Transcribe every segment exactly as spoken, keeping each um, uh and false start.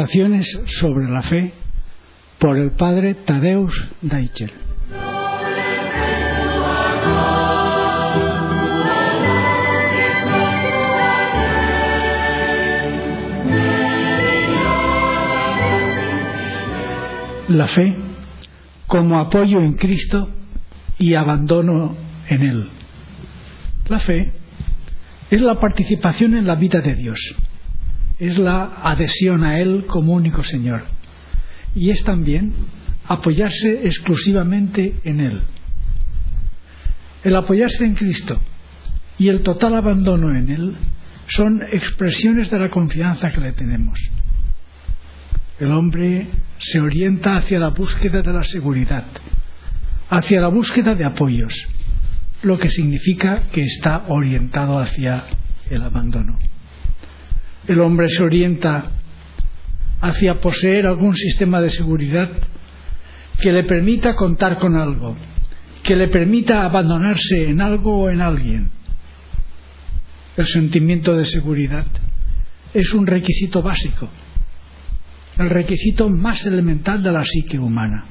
Meditaciones sobre la fe por el padre Tadeusz Deichel. La fe como apoyo en Cristo y abandono en Él. La fe es la participación en la vida de Dios, es la adhesión a Él como único Señor, y es también apoyarse exclusivamente en Él. El apoyarse en Cristo y el total abandono en Él son expresiones de la confianza que le tenemos. El hombre se orienta hacia la búsqueda de la seguridad, hacia la búsqueda de apoyos, lo que significa que está orientado hacia el abandono. El hombre se orienta hacia poseer algún sistema de seguridad que le permita contar con algo, que le permita abandonarse en algo o en alguien. El sentimiento de seguridad es un requisito básico, el requisito más elemental de la psique humana.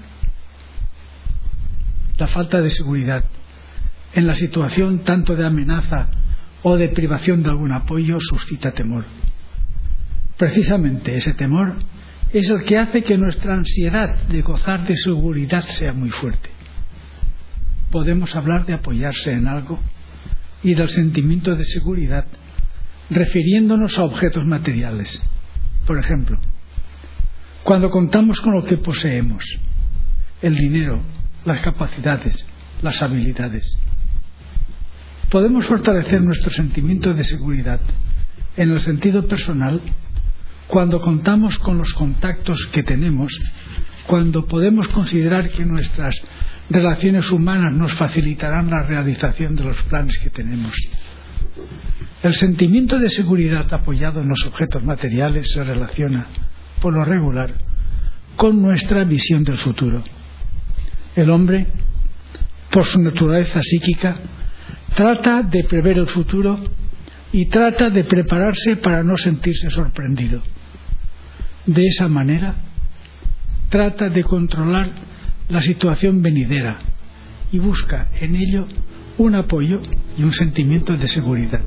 La falta de seguridad en la situación tanto de amenaza o de privación de algún apoyo suscita temor. Precisamente ese temor es el que hace que nuestra ansiedad de gozar de seguridad sea muy fuerte. Podemos hablar de apoyarse en algo y del sentimiento de seguridad refiriéndonos a objetos materiales. Por ejemplo, cuando contamos con lo que poseemos, el dinero, las capacidades, las habilidades, podemos fortalecer nuestro sentimiento de seguridad en el sentido personal cuando contamos con los contactos que tenemos, cuando podemos considerar que nuestras relaciones humanas nos facilitarán la realización de los planes que tenemos. El sentimiento de seguridad apoyado en los objetos materiales se relaciona, por lo regular, con nuestra visión del futuro. El hombre, por su naturaleza psíquica, trata de prever el futuro y trata de prepararse para no sentirse sorprendido. De esa manera, trata de controlar la situación venidera y busca en ello un apoyo y un sentimiento de seguridad.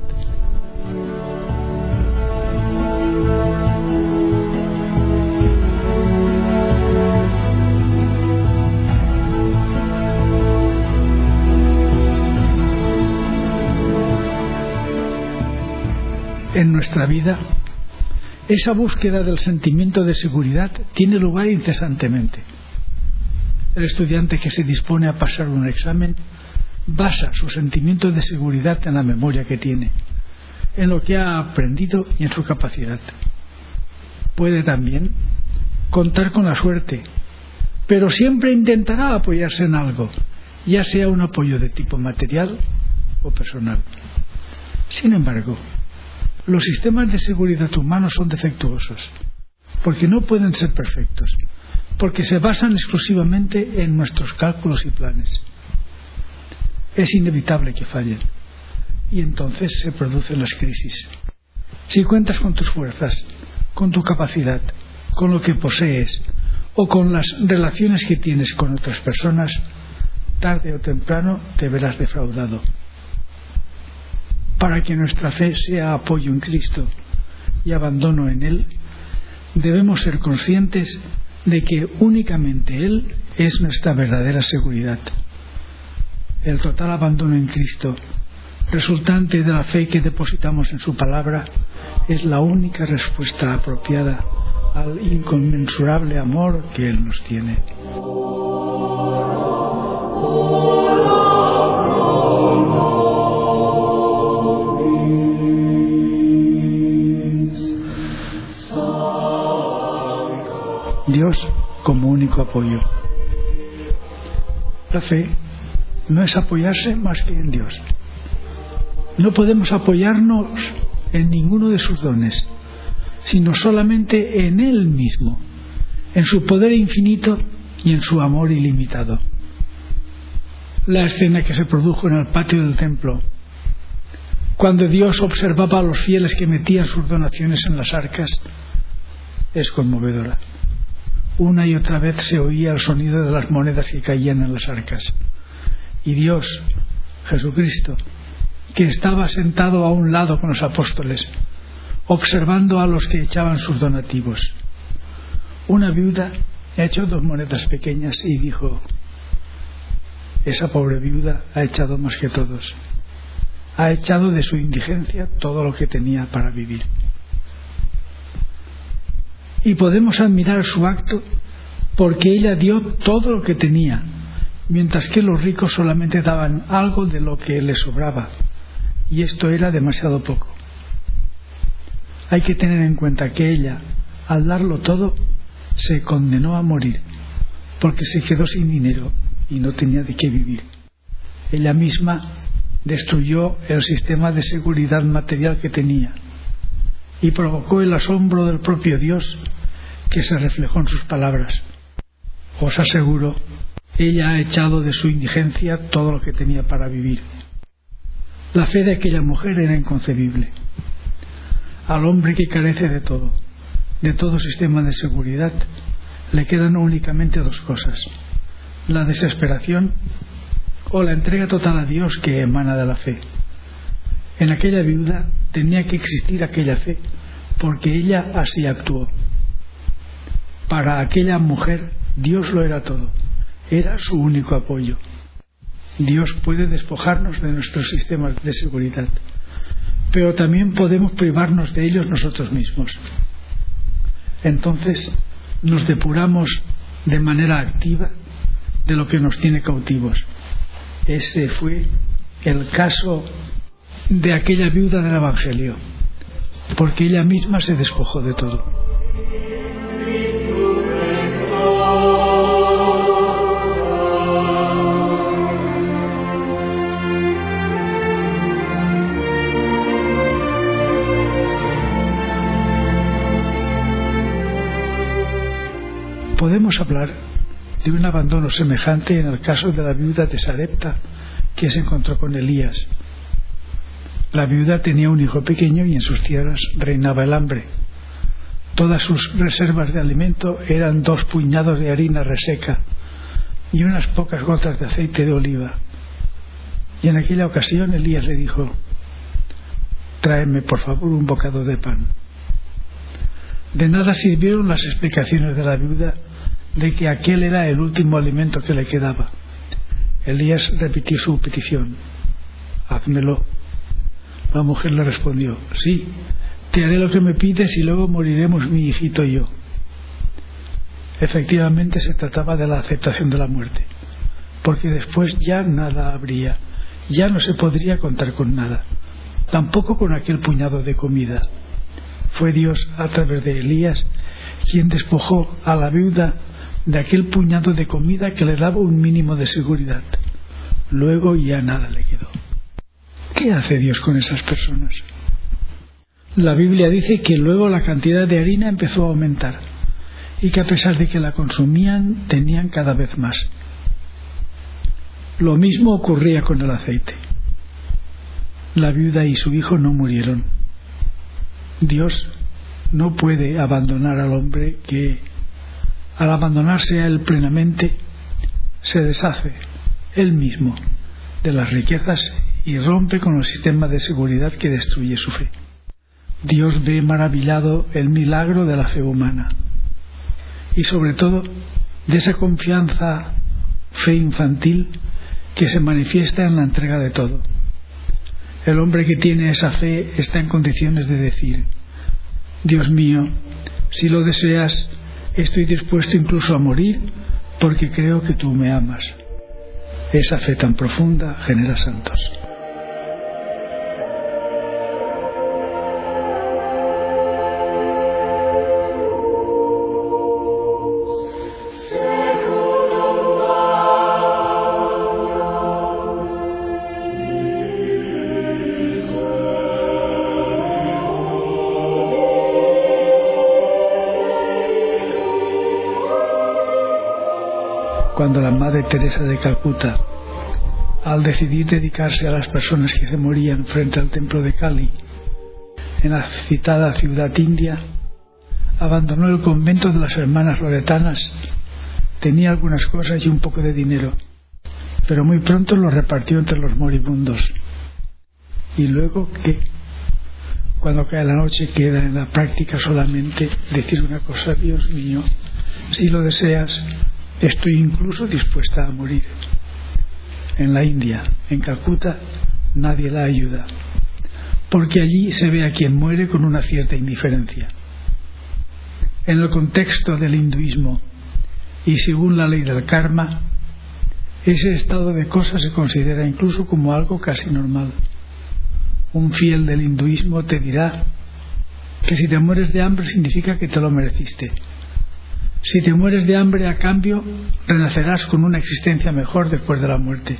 En nuestra vida, esa búsqueda del sentimiento de seguridad tiene lugar incesantemente. El estudiante que se dispone a pasar un examen basa su sentimiento de seguridad en la memoria que tiene, en lo que ha aprendido y en su capacidad. Puede también contar con la suerte, pero siempre intentará apoyarse en algo, ya sea un apoyo de tipo material o personal. Sin embargo, los sistemas de seguridad humanos son defectuosos, porque no pueden ser perfectos, porque se basan exclusivamente en nuestros cálculos y planes. Es inevitable que fallen, y entonces se producen las crisis. Si cuentas con tus fuerzas, con tu capacidad, con lo que posees, o con las relaciones que tienes con otras personas, tarde o temprano te verás defraudado. Para que nuestra fe sea apoyo en Cristo y abandono en Él, debemos ser conscientes de que únicamente Él es nuestra verdadera seguridad. El total abandono en Cristo, resultante de la fe que depositamos en su palabra, es la única respuesta apropiada al inconmensurable amor que Él nos tiene. Dios como único apoyo. La fe no es apoyarse más que en Dios. No podemos apoyarnos en ninguno de sus dones, sino solamente en Él mismo, en su poder infinito y en su amor ilimitado. La escena que se produjo en el patio del templo, cuando Dios observaba a los fieles que metían sus donaciones en las arcas, es conmovedora. Una y otra vez se oía el sonido de las monedas que caían en las arcas. Y Dios, Jesucristo, que estaba sentado a un lado con los apóstoles, observando a los que echaban sus donativos. Una viuda echó dos monedas pequeñas y dijo: esa pobre viuda ha echado más que todos. Ha echado de su indigencia todo lo que tenía para vivir. Y podemos admirar su acto porque ella dio todo lo que tenía, mientras que los ricos solamente daban algo de lo que les sobraba, y esto era demasiado poco. Hay que tener en cuenta que ella, al darlo todo, se condenó a morir, porque se quedó sin dinero y no tenía de qué vivir. Ella misma destruyó el sistema de seguridad material que tenía y provocó el asombro del propio Dios, que se reflejó en sus palabras: os aseguro, ella ha echado de su indigencia todo lo que tenía para vivir. La fe de aquella mujer era inconcebible. Al hombre que carece de todo, de todo sistema de seguridad, le quedan únicamente dos cosas: la desesperación o la entrega total a Dios que emana de la fe. En aquella viuda tenía que existir aquella fe, porque ella así actuó. Para aquella mujer Dios lo era todo, era su único apoyo. Dios puede despojarnos de nuestros sistemas de seguridad, pero también podemos privarnos de ellos nosotros mismos. Entonces nos depuramos de manera activa de lo que nos tiene cautivos. Ese fue el caso de aquella viuda del Evangelio, porque ella misma se despojó de todo. Podemos hablar de un abandono semejante en el caso de la viuda de Sarepta, que se encontró con Elías. La viuda tenía un hijo pequeño y en sus tierras reinaba el hambre. Todas sus reservas de alimento eran dos puñados de harina reseca y unas pocas gotas de aceite de oliva. Y en aquella ocasión Elías le dijo: tráeme por favor un bocado de pan. De nada sirvieron las explicaciones de la viuda de que aquel era el último alimento que le quedaba. Elías repitió su petición: házmelo. La mujer le respondió: sí, te haré lo que me pides y luego moriremos mi hijito y yo. Efectivamente se trataba de la aceptación de la muerte, porque después ya nada habría, ya no se podría contar con nada, tampoco con aquel puñado de comida. Fue Dios, a través de Elías, quien despojó a la viuda de aquel puñado de comida que le daba un mínimo de seguridad. Luego ya nada le quedó. ¿Qué hace Dios con esas personas? La Biblia dice que luego la cantidad de harina empezó a aumentar y que a pesar de que la consumían, tenían cada vez más. Lo mismo ocurría con el aceite. La viuda y su hijo no murieron. Dios no puede abandonar al hombre que, al abandonarse a él plenamente, se deshace él mismo de las riquezas y rompe con el sistema de seguridad que destruye su fe. Dios ve maravillado el milagro de la fe humana y sobre todo de esa confianza, fe infantil que se manifiesta en la entrega de todo. El hombre que tiene esa fe está en condiciones de decir: Dios mío, si lo deseas, estoy dispuesto incluso a morir porque creo que tú me amas. Esa fe tan profunda genera santos. Cuando la Madre Teresa de Calcuta, al decidir dedicarse a las personas que se morían frente al templo de Cali, en la citada ciudad india, abandonó el convento de las hermanas loretanas. Tenía algunas cosas y un poco de dinero, pero muy pronto lo repartió entre los moribundos. Y luego, ¿qué? Cuando cae la noche queda en la práctica solamente decir una cosa: Dios mío, si lo deseas, estoy incluso dispuesta a morir. En la India, en Calcuta, nadie la ayuda, porque allí se ve a quien muere con una cierta indiferencia. En el contexto del hinduismo y según la ley del karma, ese estado de cosas se considera incluso como algo casi normal. Un fiel del hinduismo te dirá que si te mueres de hambre significa que te lo mereciste. Si te mueres de hambre, a cambio, renacerás con una existencia mejor después de la muerte.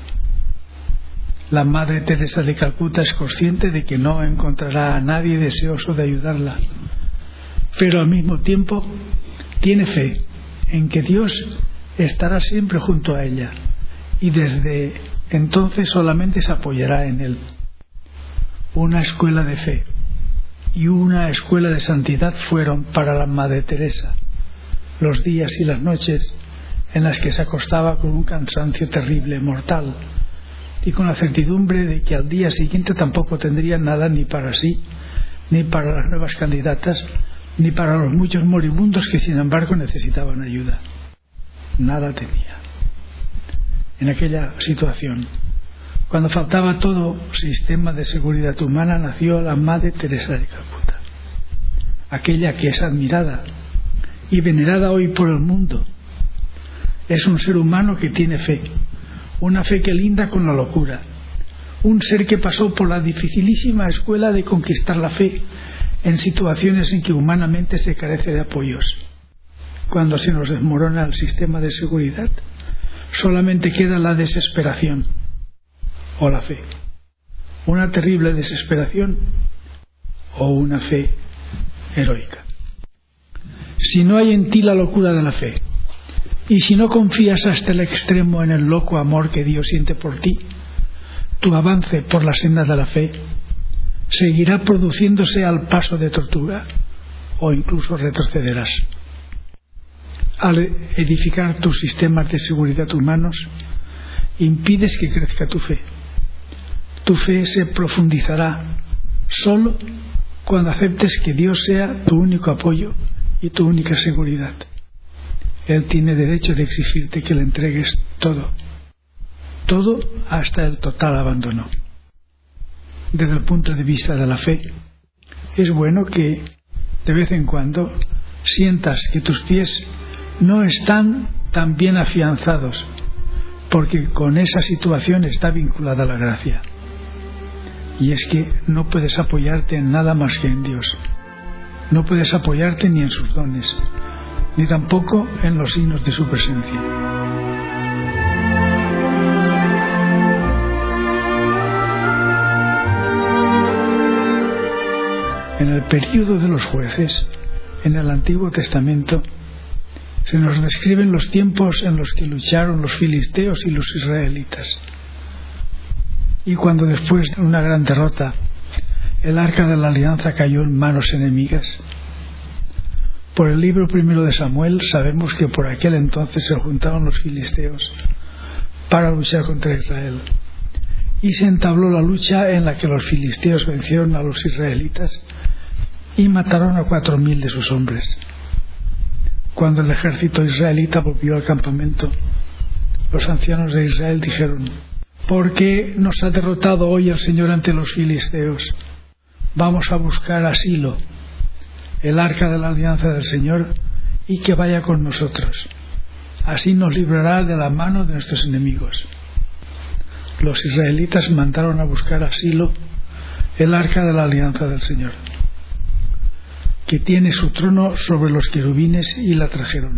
La Madre Teresa de Calcuta es consciente de que no encontrará a nadie deseoso de ayudarla, pero al mismo tiempo tiene fe en que Dios estará siempre junto a ella y desde entonces solamente se apoyará en Él. Una escuela de fe y una escuela de santidad fueron para la Madre Teresa los días y las noches en las que se acostaba con un cansancio terrible, mortal, y con la certidumbre de que al día siguiente tampoco tendría nada ni para sí, ni para las nuevas candidatas, ni para los muchos moribundos que sin embargo necesitaban ayuda. Nada tenía. En aquella situación, cuando faltaba todo sistema de seguridad humana, nació la Madre Teresa de Calcuta, aquella que es admirada y venerada hoy por el mundo. Es un ser humano que tiene fe, una fe que linda con la locura, un ser que pasó por la dificilísima escuela de conquistar la fe en situaciones en que humanamente se carece de apoyos. Cuando se nos desmorona el sistema de seguridad, solamente queda la desesperación o la fe. Una terrible desesperación o una fe heroica. Si no hay en ti la locura de la fe, y si no confías hasta el extremo en el loco amor que Dios siente por ti, tu avance por la senda de la fe seguirá produciéndose al paso de tortuga, o incluso retrocederás. Al edificar tus sistemas de seguridad humanos, impides que crezca tu fe. Tu fe se profundizará solo cuando aceptes que Dios sea tu único apoyo y tu única seguridad. Él tiene derecho de exigirte que le entregues todo, todo hasta el total abandono. Desde el punto de vista de la fe, es bueno que de vez en cuando sientas que tus pies no están tan bien afianzados, porque con esa situación está vinculada la gracia. Y es que no puedes apoyarte en nada más que en Dios. No puedes apoyarte ni en sus dones, ni tampoco en los signos de su presencia. En el período de los jueces, en el Antiguo Testamento, se nos describen los tiempos en los que lucharon los filisteos y los israelitas. Y cuando después de una gran derrota, el arca de la alianza cayó en manos enemigas. Por el libro primero de Samuel sabemos que por aquel entonces se juntaron los filisteos para luchar contra Israel. Y se entabló la lucha en la que los filisteos vencieron a los israelitas y mataron a cuatro mil de sus hombres. Cuando el ejército israelita volvió al campamento, los ancianos de Israel dijeron: ¿por qué nos ha derrotado hoy el Señor ante los filisteos? Vamos a buscar a Silo, el arca de la alianza del Señor, y que vaya con nosotros. Así nos librará de la mano de nuestros enemigos. Los israelitas mandaron a buscar a Silo, el arca de la alianza del Señor, que tiene su trono sobre los querubines, y la trajeron.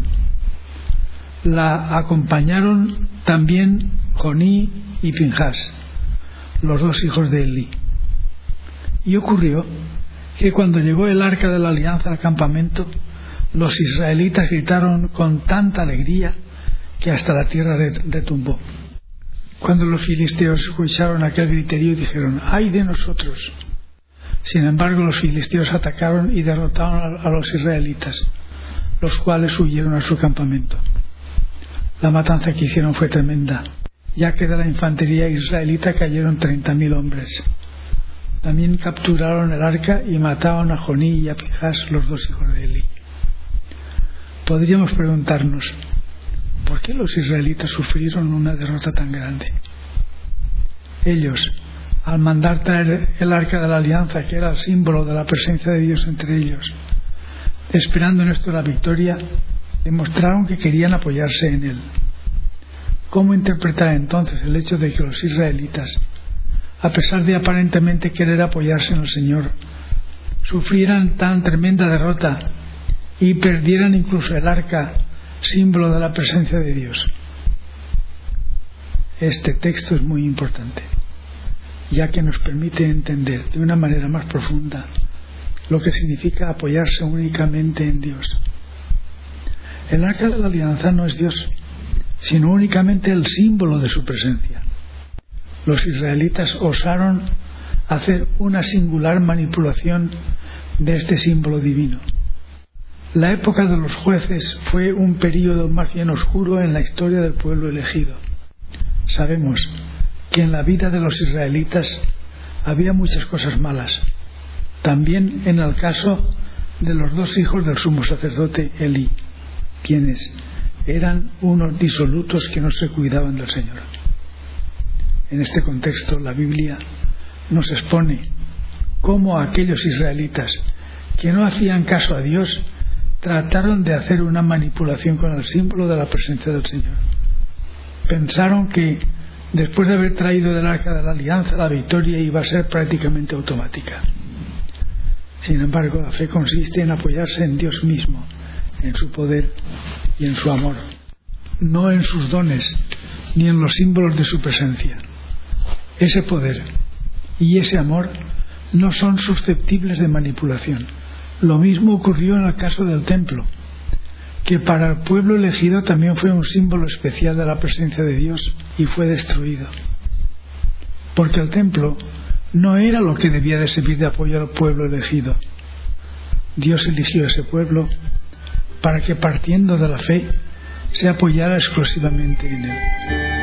La acompañaron también Joní y Pinjas, los dos hijos de Elí. Y ocurrió que cuando llegó el arca de la alianza al campamento, los israelitas gritaron con tanta alegría que hasta la tierra retumbó. Cuando los filisteos escucharon aquel griterío, dijeron: ¡ay de nosotros! Sin embargo, los filisteos atacaron y derrotaron a los israelitas, los cuales huyeron a su campamento. La matanza que hicieron fue tremenda, ya que de la infantería israelita cayeron treinta mil hombres. También capturaron el arca y mataron a Joní y a Pijas, los dos hijos de Elí. Podríamos preguntarnos, ¿por qué los israelitas sufrieron una derrota tan grande? Ellos, al mandar traer el arca de la alianza, que era el símbolo de la presencia de Dios entre ellos, esperando en esto la victoria, demostraron que querían apoyarse en él. ¿Cómo interpretar entonces el hecho de que los israelitas, a pesar de aparentemente querer apoyarse en el Señor, sufrieran tan tremenda derrota y perdieran incluso el arca, símbolo de la presencia de Dios? Este texto es muy importante, ya que nos permite entender de una manera más profunda lo que significa apoyarse únicamente en Dios. El arca de la alianza no es Dios, sino únicamente el símbolo de su presencia. Los israelitas osaron hacer una singular manipulación de este símbolo divino. La época de los jueces fue un período más bien oscuro en la historia del pueblo elegido. Sabemos que en la vida de los israelitas había muchas cosas malas, también en el caso de los dos hijos del sumo sacerdote Elí, quienes eran unos disolutos que no se cuidaban del Señor. En este contexto, la Biblia nos expone cómo aquellos israelitas que no hacían caso a Dios trataron de hacer una manipulación con el símbolo de la presencia del Señor. Pensaron que después de haber traído del arca de la alianza, la victoria iba a ser prácticamente automática. Sin embargo, la fe consiste en apoyarse en Dios mismo, en su poder y en su amor, no en sus dones ni en los símbolos de su presencia. Ese poder y ese amor no son susceptibles de manipulación. Lo mismo ocurrió en el caso del templo, que para el pueblo elegido también fue un símbolo especial de la presencia de Dios y fue destruido, porque el templo no era lo que debía de servir de apoyo al pueblo elegido. Dios eligió ese pueblo para que, partiendo de la fe, se apoyara exclusivamente en él.